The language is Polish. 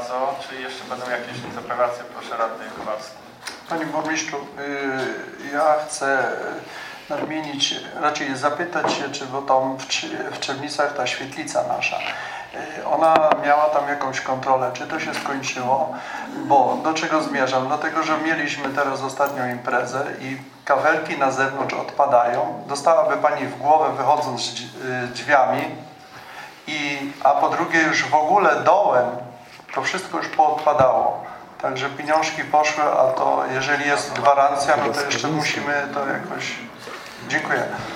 bardzo. Czy jeszcze będą jakieś interpelacje? Proszę radny Kowalski. Panie burmistrzu, ja chcę nadmienić, raczej zapytać się, czy bo tam w Czernicach ta świetlica nasza, ona miała tam jakąś kontrolę, czy to się skończyło, bo do czego zmierzam? Dlatego, że mieliśmy teraz ostatnią imprezę i kabelki na zewnątrz odpadają. Dostałaby Pani w głowę wychodząc drzwiami, a po drugie już w ogóle dołem to wszystko już poodpadało. Także pieniążki poszły, a to jeżeli jest gwarancja, no to jeszcze musimy to jakoś... Dziękuję.